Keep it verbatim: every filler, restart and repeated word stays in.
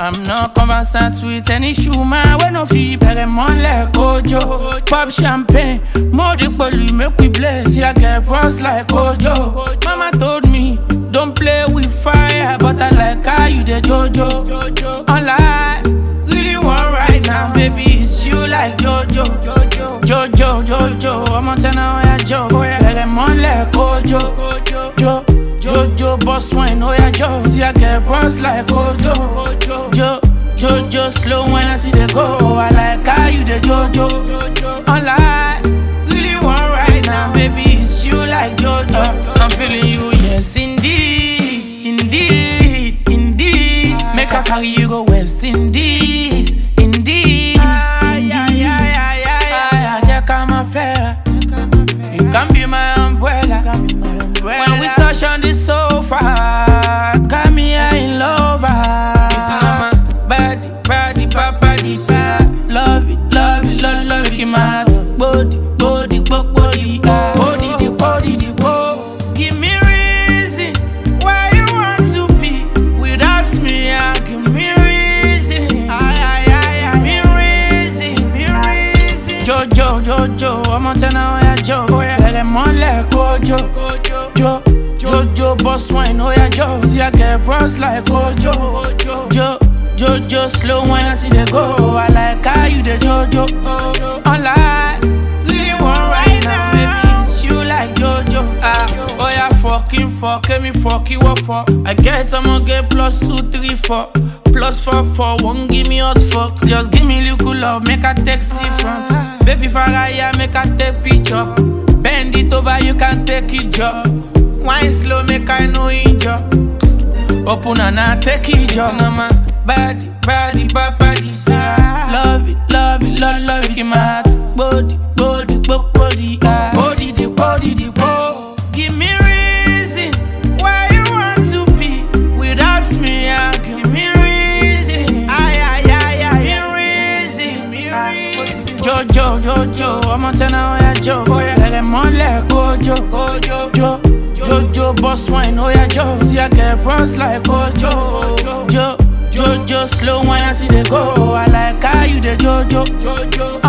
I'm not conversant with any shoe man. We no fee better mon like Ojo. Pop champagne, more the body make we bless. Yeah, get frost like Ojo. Mama told me, don't play with fire, but I like how you the Jojo. Online, really want right now, baby, it's you like Jojo. Jojo, Jojo, I'm on ten now, yeah, Joe. Better mon like Ojo. Jo, Jojo, boss wine, oh yeah, Joe. See I get frost like Ojo. Jo, Jojo, slow when I see the go. I like how you the Jojo. Online, really want right now, baby, it's you like Jojo. I'm feeling you, yes indeed, indeed, indeed. Make I carry you go West Indies, Indies. I check out my fair. You can be my umbrella. When we touch on the sofa, got me here in love. Kissing on my body, body, body, body. Love it, love it, love, love it. Give my heart, body, body, body, body, body, the body, the body. Give me reason why you want to be without me. Yeah. Give me reason, aye, aye, aye, give me reason, me reason. Jojo, Jojo, I'm on ten now, yeah, Joe. Better mon like Ojo. Jo, Jojo, boss wine, oh yeah, Joe. See I get frost like Ojo. Jo, Jojo, slow when I see the go. I like how you the Jojo. Online, really want right now, baby, it's you like Jojo. Ah, oh yeah, fucking fuck, me fuck you up for. I get I'ma get plus two, three, four. Plus four, four, won't give me hot fuck. Just give me little love, make a taxi front. Baby Faraya, make a take picture. Bend it over, you can take it, job. Wine slow, make I no injure. Open and I take it, job. Mama, body, body, body, body. Love it, love it, love, love it. Give my heart, body, body, body, body, body, the body, the body. Give me reason why you want to be without me. Yeah. Give me reason, aye, aye, aye, aye. Give me reason. Jojo, Jojo, I'm on ten now, yeah, Joe. Better mon like Ojo. Jo, Jojo, boss wine, oh yeah, Joe. See I get frost like Ojo. Jo, Jojo, slow when I see the go. I like how you the Jojo.